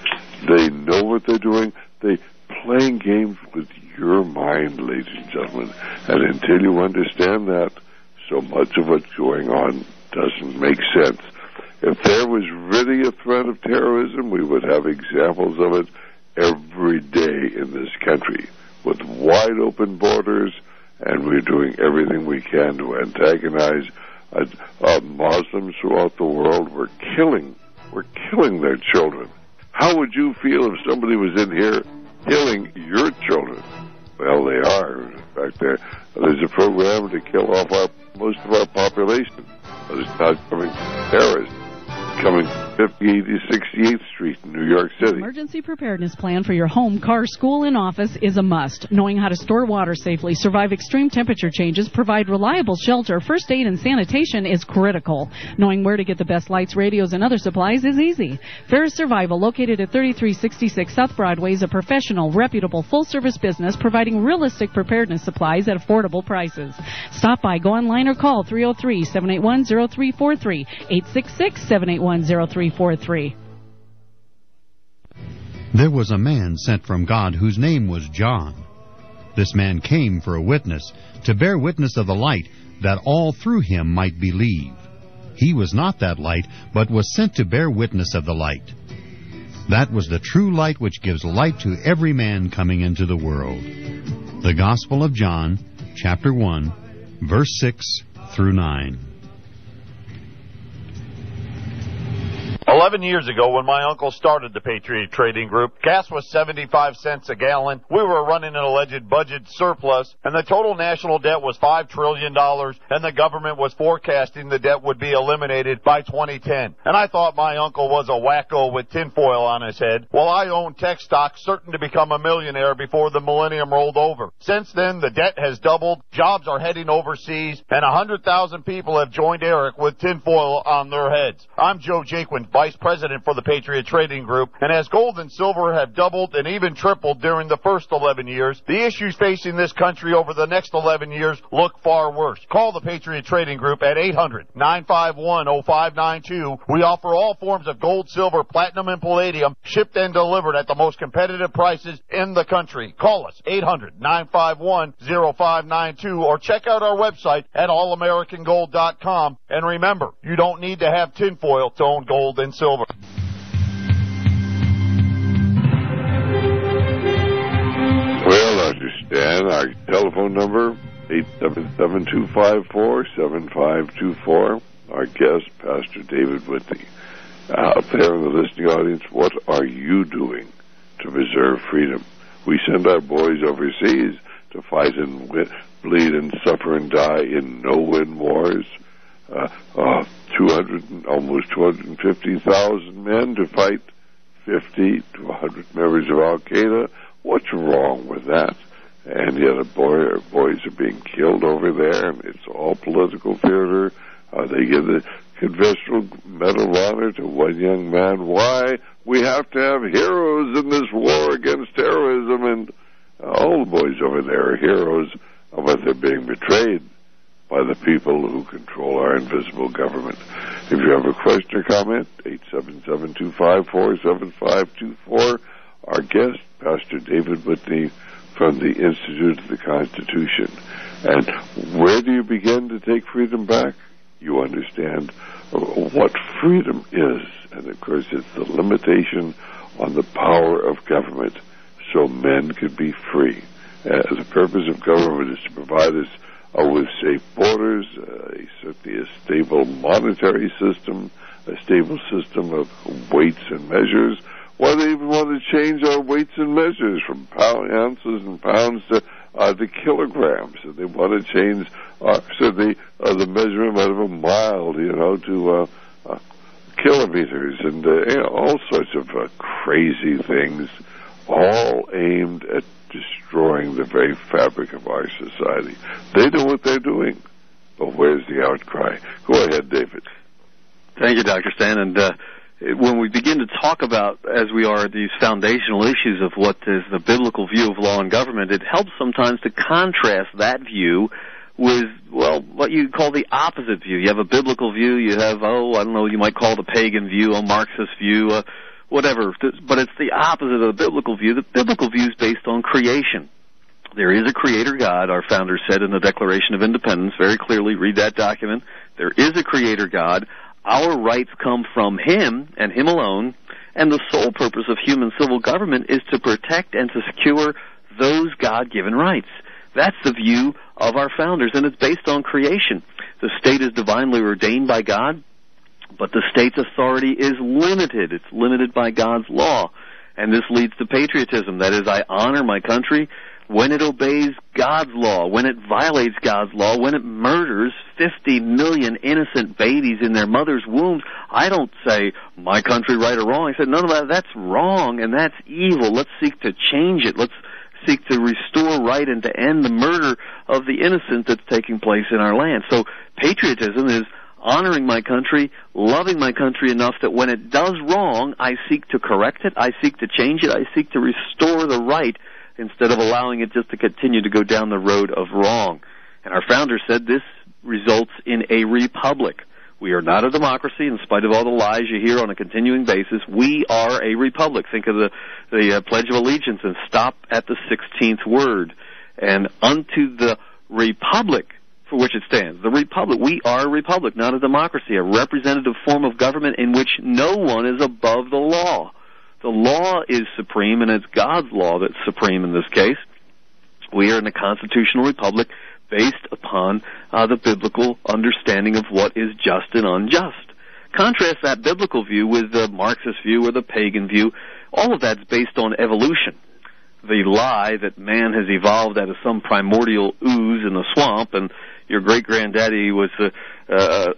They know what they're doing. They're playing games with your mind, ladies and gentlemen. And until you understand that, so much of what's going on doesn't make sense. If there was really a threat of terrorism, we would have examples of it every day in this country, with wide open borders. And we're doing everything we can to antagonize uh, uh, Muslims throughout the world. We're killing, we're killing their children. How would you feel if somebody was in here killing your children? Well, they are. In fact, there, there's a program to kill off our, most of our population. But it's not coming from terrorists. It's coming fifty-eighth to sixty-eighth Street in New York City. Emergency preparedness plan for your home, car, school, and office is a must. Knowing how to store water safely, survive extreme temperature changes, provide reliable shelter, first aid, and sanitation is critical. Knowing where to get the best lights, radios, and other supplies is easy. Ferris Survival, located at thirty-three sixty-six South Broadway, is a professional, reputable, full-service business providing realistic preparedness supplies at affordable prices. Stop by, go online, or call three oh three, seven eight one, oh three four three, eight six six, seven eight one, oh three four three. There was a man sent from God whose name was John. This man came for a witness, to bear witness of the light, that all through him might believe. He was not that light, but was sent to bear witness of the light. That was the true light which gives light to every man coming into the world. The Gospel of John, chapter one, verse six through nine. Eleven years ago, when my uncle started the Patriot Trading Group, gas was seventy-five cents a gallon. We were running an alleged budget surplus, and the total national debt was five trillion dollars, and the government was forecasting the debt would be eliminated by twenty ten. And I thought my uncle was a wacko with tinfoil on his head, while I owned tech stocks certain to become a millionaire before the millennium rolled over. Since then, the debt has doubled, jobs are heading overseas, and one hundred thousand people have joined Eric with tinfoil on their heads. I'm Joe Jaquin, Vice President for the Patriot Trading Group, and as gold and silver have doubled and even tripled during the first eleven years, the issues facing this country over the next eleven years look far worse. Call the Patriot Trading Group at eight hundred, nine five one, oh five nine two. We offer all forms of gold, silver, platinum, and palladium, shipped and delivered at the most competitive prices in the country. Call us, eight hundred, nine five one, oh five nine two, or check out our website at all american gold dot com. And remember, you don't need to have tinfoil to own gold and silver. Well, I understand. Our telephone number, eight seven seven, two five four, seven five two four. Our guest, Pastor David Whitney. Out there in the listening audience, what are you doing to preserve freedom? We send our boys overseas to fight and win, bleed and suffer and die in no-win wars. Uh, uh, two hundred, almost two hundred fifty thousand men to fight fifty to one hundred members of Al-Qaeda. What's wrong with that? And yet a boy, boys are being killed over there, and it's all political theater. Uh, they give the Congressional Medal of Honor to one young man. Why? We have to have heroes in this war against terrorism, and all the boys over there are heroes of what they're being betrayed by the people who control our invisible government. If you have a question or comment, eight seven seven, two five four, seven five two four. Our guest, Pastor David Whitney from the Institute of the Constitution. And where do you begin to take freedom back? You understand what freedom is. And of course, it's the limitation on the power of government so men could be free. Uh, the purpose of government is to provide us uh, with safe borders, uh, certainly a stable monetary system, a stable system of weights and measures. Why they even want to change our weights and measures from pound, ounces and pounds to uh, to kilograms. And they want to change uh, so the uh, the measurement of a mile, you know, to uh, uh, kilometers, and uh, you know, all sorts of uh, crazy things, all aimed at destroying the very fabric of our society. They know what they're doing, but where's the outcry? Go ahead, David. Thank you, Doctor Stan. And uh, when we begin to talk about, as we are, these foundational issues of what is the biblical view of law and government, it helps sometimes to contrast that view with, well, what you call the opposite view. You have a biblical view, you have, oh, I don't know, you might call it a pagan view, a Marxist view, uh, whatever. But it's the opposite of the biblical view. The biblical view is based on creation. There is a creator God, our founders said in the Declaration of Independence, very clearly, read that document. There is a creator God. Our rights come from him and him alone, and the sole purpose of human civil government is to protect and to secure those God-given rights. That's the view of our founders, and it's based on creation. The state is divinely ordained by God, but the state's authority is limited. It's limited by God's law, and this leads to patriotism. That is, I honor my country when it obeys God's law, when it violates God's law, when it murders fifty million innocent babies in their mother's wombs. I don't say, my country, right or wrong. I said, none of that, that's wrong and that's evil. Let's seek to change it. Let's seek to restore right and to end the murder of the innocent that's taking place in our land. So patriotism is honoring my country, loving my country enough that when it does wrong, I seek to correct it, I seek to change it, I seek to restore the right instead of allowing it just to continue to go down the road of wrong. And our founders said this results in a republic. We are not a democracy, in spite of all the lies you hear on a continuing basis. We are a republic. Think of the, the uh, Pledge of Allegiance and stop at the sixteenth word. And unto the republic for which it stands. The republic. We are a republic, not a democracy, a representative form of government in which no one is above the law. The law is supreme, and it's God's law that's supreme in this case. We are in a constitutional republic based upon uh, the biblical understanding of what is just and unjust. Contrast that biblical view with the Marxist view or the pagan view. All of that's based on evolution. The lie that man has evolved out of some primordial ooze in the swamp, and your great-granddaddy was a, a,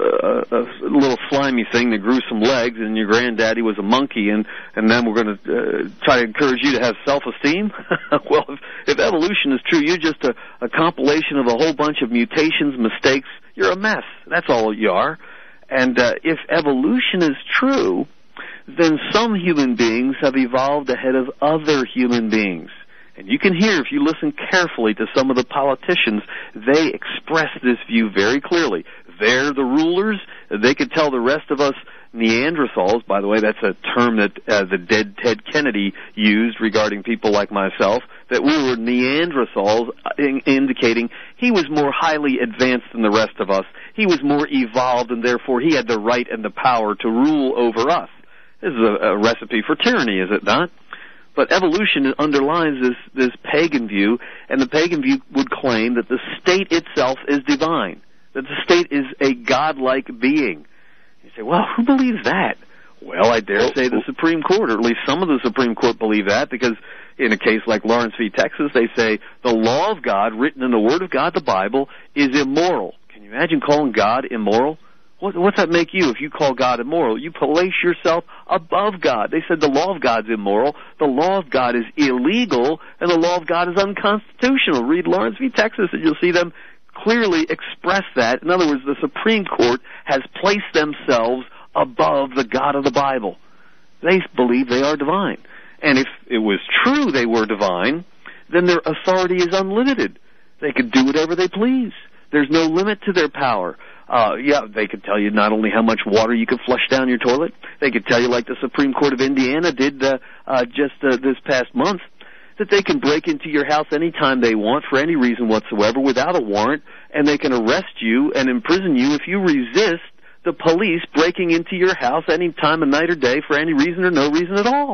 a, a, a little slimy thing that grew some legs, and your granddaddy was a monkey, and, and then we're going to uh, try to encourage you to have self-esteem? Well, if, if evolution is true, you're just a, a compilation of a whole bunch of mutations, mistakes. You're a mess. That's all you are. And uh, if evolution is true, then some human beings have evolved ahead of other human beings. And you can hear, if you listen carefully to some of the politicians, they express this view very clearly. They're the rulers. They could tell the rest of us Neanderthals, by the way, that's a term that uh, the dead Ted Kennedy used regarding people like myself, that we were Neanderthals, in, indicating he was more highly advanced than the rest of us. He was more evolved, and therefore he had the right and the power to rule over us. This is a, a recipe for tyranny, is it not? But evolution underlines this, this pagan view, and the pagan view would claim that the state itself is divine, that the state is a godlike being. You say, well, who believes that? Well, I dare say the Supreme Court, or at least some of the Supreme Court believe that, because in a case like Lawrence v. Texas, they say the law of God, written in the Word of God, the Bible, is immoral. Can you imagine calling God immoral? What, what's that make you if you call God immoral? You place yourself above God. They said the law of God's immoral, the law of God is illegal, and the law of God is unconstitutional. Read Lawrence v. Texas, and you'll see them clearly express that. In other words, the Supreme Court has placed themselves above the God of the Bible. They believe they are divine. And if it was true they were divine, then their authority is unlimited. They could do whatever they please. There's no limit to their power. Uh, yeah, they could tell you not only how much water you could flush down your toilet, they could tell you, like the Supreme Court of Indiana did uh, uh, just uh, this past month, that they can break into your house anytime they want for any reason whatsoever without a warrant, and they can arrest you and imprison you if you resist the police breaking into your house any time of night or day for any reason or no reason at all.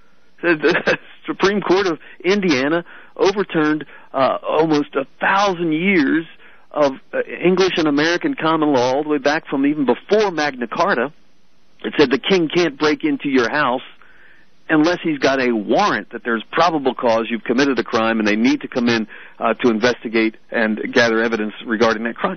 The Supreme Court of Indiana overturned uh, almost a thousand years of uh, English and American common law, all the way back from even before Magna Carta. It said the king can't break into your house unless he's got a warrant that there's probable cause you've committed a crime, and they need to come in uh, to investigate and gather evidence regarding that crime.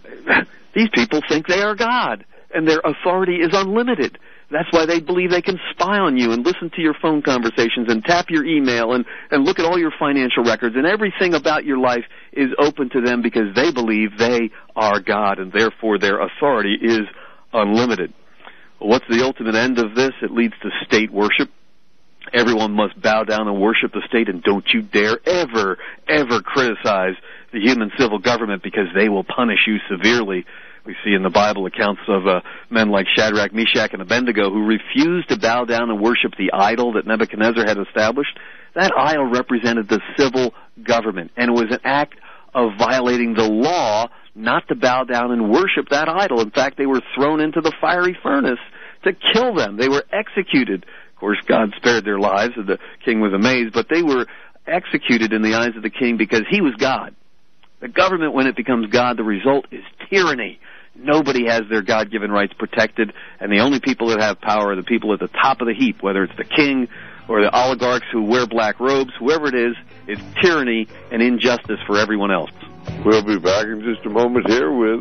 These people think they are God, and their authority is unlimited. That's why they believe they can spy on you and listen to your phone conversations and tap your email and, and look at all your financial records, and everything about your life is open to them because they believe they are God, and therefore their authority is unlimited. Well, what's the ultimate end of this? It leads to state worship. Everyone must bow down and worship the state, and don't you dare ever, ever criticize the human civil government, because they will punish you severely. We see in the Bible accounts of uh, men like Shadrach, Meshach, and Abednego who refused to bow down and worship the idol that Nebuchadnezzar had established. That idol represented the civil government, and it was an act of violating the law not to bow down and worship that idol. In fact, they were thrown into the fiery furnace to kill them. They were executed. Of course, God spared their lives, and the king was amazed, but they were executed in the eyes of the king because he was God. The government, when it becomes God, the result is tyranny. Nobody has their God-given rights protected, and the only people that have power are the people at the top of the heap, whether it's the king or the oligarchs who wear black robes, whoever it is. It's tyranny and injustice for everyone else. We'll be back in just a moment here with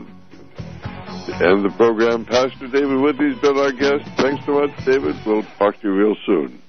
the end of the program. Pastor David Whitney's been our guest. Thanks so much, David. We'll talk to you real soon.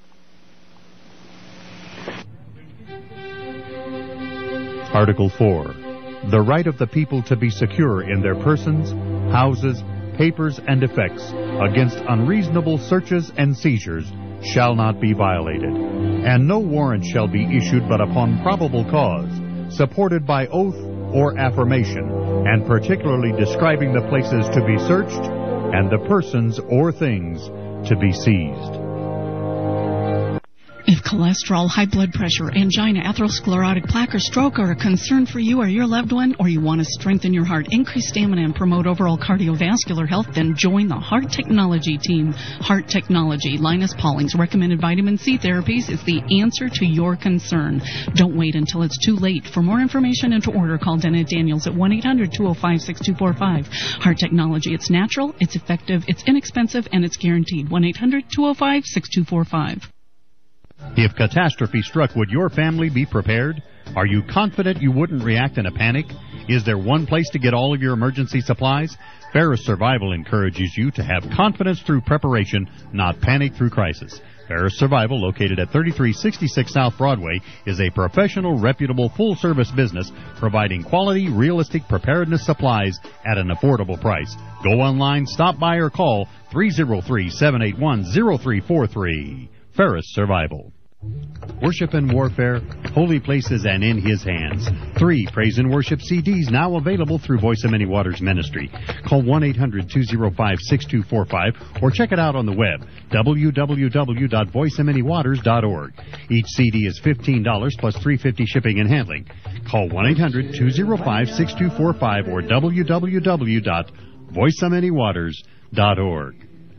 Article four. The right of the people to be secure in their persons, houses, papers, and effects against unreasonable searches and seizures shall not be violated, and no warrant shall be issued but upon probable cause, supported by oath or affirmation, and particularly describing the places to be searched and the persons or things to be seized. If cholesterol, high blood pressure, angina, atherosclerotic plaque, or stroke are a concern for you or your loved one, or you want to strengthen your heart, increase stamina, and promote overall cardiovascular health, then join the Heart Technology team. Heart Technology, Linus Pauling's recommended vitamin C therapies, is the answer to your concern. Don't wait until it's too late. For more information and to order, call Dennett Daniels at one eight hundred two oh five six two four five. Heart Technology, it's natural, it's effective, it's inexpensive, and it's guaranteed. one eight hundred two oh five six two four five. If catastrophe struck, would your family be prepared? Are you confident you wouldn't react in a panic? Is there one place to get all of your emergency supplies? Ferris Survival encourages you to have confidence through preparation, not panic through crisis. Ferris Survival, located at thirty-three sixty-six South Broadway, is a professional, reputable, full-service business providing quality, realistic preparedness supplies at an affordable price. Go online, stop by, or call three oh three, seven eight one, oh three four three. Ferris Survival. Worship and Warfare, Holy Places and In His Hands. Three Praise and Worship C Ds now available through Voice of Many Waters Ministry. Call one eight hundred two oh five six two four five or check it out on the web, w w w dot voice of many waters dot org. Each C D is fifteen dollars plus three dollars and fifty cents shipping and handling. Call one eight hundred two oh five six two four five or w w w dot voice of many waters dot org.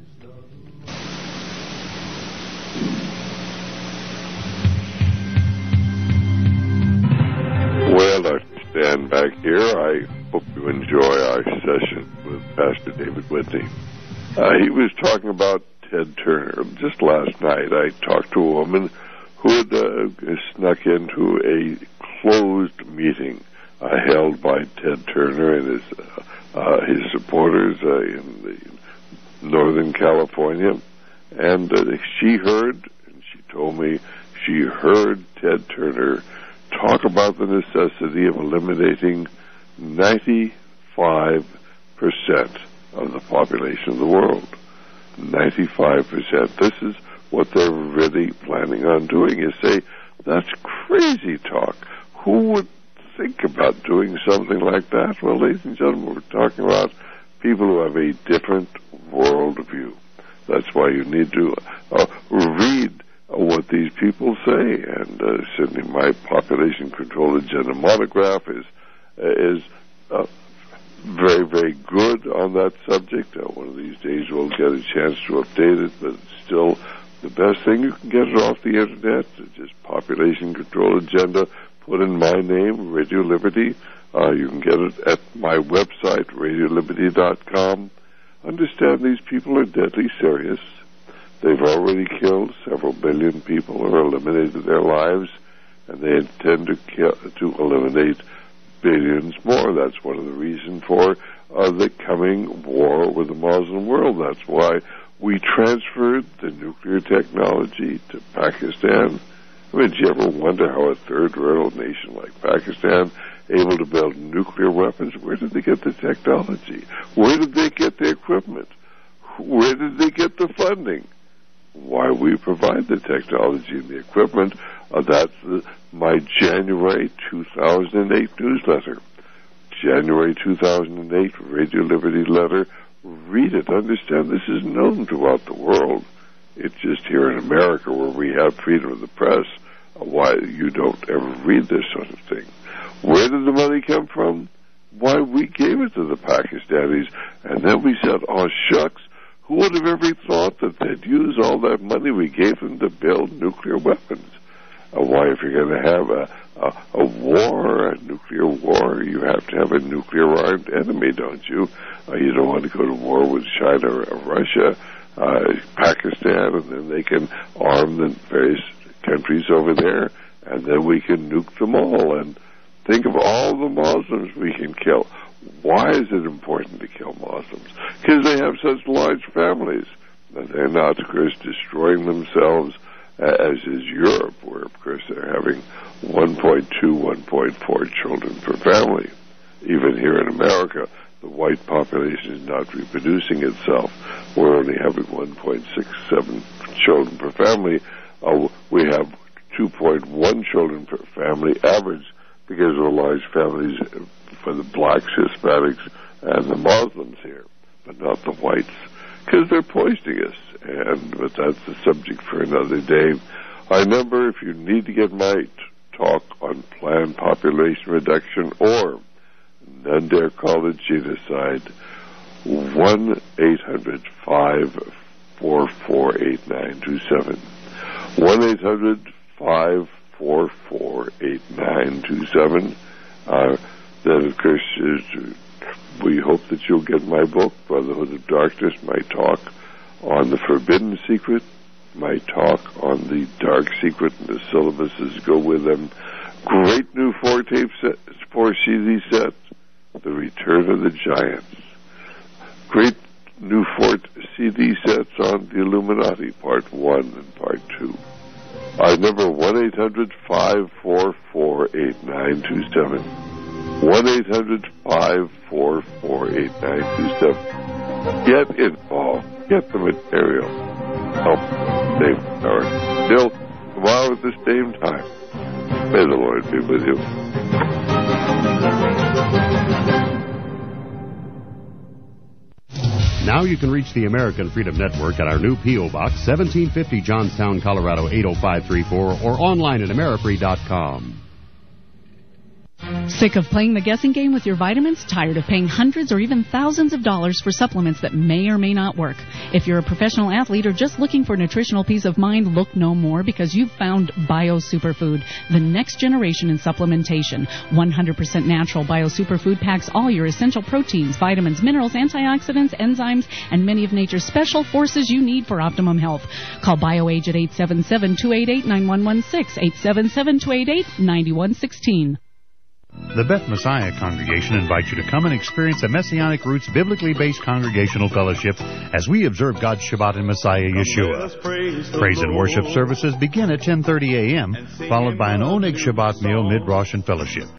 Well, I stand back here. I hope you enjoy our session with Pastor David Whitney. Uh, he was talking about Ted Turner. Just last night, I talked to a woman who had uh, snuck into a closed meeting uh, held by Ted Turner and his uh, uh, his supporters uh, in the Northern California, and uh, she heard, and she told me she heard Ted Turner talk about the necessity of eliminating ninety-five percent of the population of the world. ninety-five percent. This is what they're really planning on doing. You say, that's crazy talk. Who would think about doing something like that? Well, ladies and gentlemen, we're talking about people who have a different worldview. That's why you need to uh, read what these people say, and uh, certainly my population control agenda monograph is uh, is uh, very, very good on that subject. Uh, one of these days we'll get a chance to update it, but it's still the best thing. You can get it off the internet. It's just population control agenda. Put in my name, Radio Liberty. Uh, you can get it at my website, radio liberty dot com. Understand these people are deadly serious. They've already killed several billion people or eliminated their lives, and they intend to kill, to eliminate billions more. That's one of the reasons for uh, the coming war with the Muslim world. That's why we transferred the nuclear technology to Pakistan. I mean, do you ever wonder how a third world nation like Pakistan able to build nuclear weapons? Where did they get the technology? Where did they get the equipment? Where did they get the funding? Why we provide the technology and the equipment. Uh, that's the, my January two thousand eight newsletter. January two thousand eight Radio Liberty letter. Read it. Understand this is known throughout the world. It's just here in America where we have freedom of the press. Uh, why you don't ever read this sort of thing. Where did the money come from? Why, we gave it to the Pakistanis, and then we said, oh, shucks, who would have ever thought that they'd use all that money we gave them to build nuclear weapons? Uh, why, if you're going to have a, a, a war, a nuclear war, you have to have a nuclear-armed enemy, don't you? Uh, you don't want to go to war with China or Russia, uh, Pakistan, and then they can arm the various countries over there, and then we can nuke them all. And think of all the Muslims we can kill. Why is it important to kill Muslims? Because they have such large families. And they're not, of course, destroying themselves, uh, as is Europe, where, of course, they're having one point two, one point four children per family. Even here in America, the white population is not reproducing itself. We're only having one point six seven children per family. Uh, we have two point one children per family average because of the large families for the blacks, Hispanics, and the Muslims here, but not the whites, because they're poisoning us. And but that's the subject for another day. Our number, if you need to get my t- talk on planned population reduction or none dare call it genocide, one eight hundred five four four eight nine two seven. one eight hundred five four four eight nine two seven. Uh, then, of course, is, we hope that you'll get my book, Brotherhood of Darkness, my talk on the Forbidden Secret, my talk on the Dark Secret, and the syllabuses go with them. Great new four tape sets, four C D sets, The Return of the Giants. Great new four C D sets on the Illuminati, Part one and Part two. Our number, one eight hundred five four four eight nine two seven. one eight hundred five four four eight nine two seven. Get involved. Get the material. Help save our still tomorrow at the same time. May the Lord be with you. Now you can reach the American Freedom Network at our new P O. Box, seventeen fifty Johnstown, Colorado, eight oh five three four, or online at amerifree dot com. Sick of playing the guessing game with your vitamins? Tired of paying hundreds or even thousands of dollars for supplements that may or may not work? If you're a professional athlete or just looking for nutritional peace of mind, look no more, because you've found Bio Superfood, the next generation in supplementation. one hundred percent natural Bio Superfood packs all your essential proteins, vitamins, minerals, antioxidants, enzymes, and many of nature's special forces you need for optimum health. Call BioAge at eight seven seven, two eight eight, nine one one six, eight seven seven, two eight eight, nine one one six. The Beth Messiah Congregation invites you to come and experience a Messianic Roots biblically based congregational fellowship as we observe God's Shabbat in Messiah Yeshua. Praise and worship services begin at ten thirty a.m., followed by an Oneg Shabbat meal mid-Rosh and fellowship.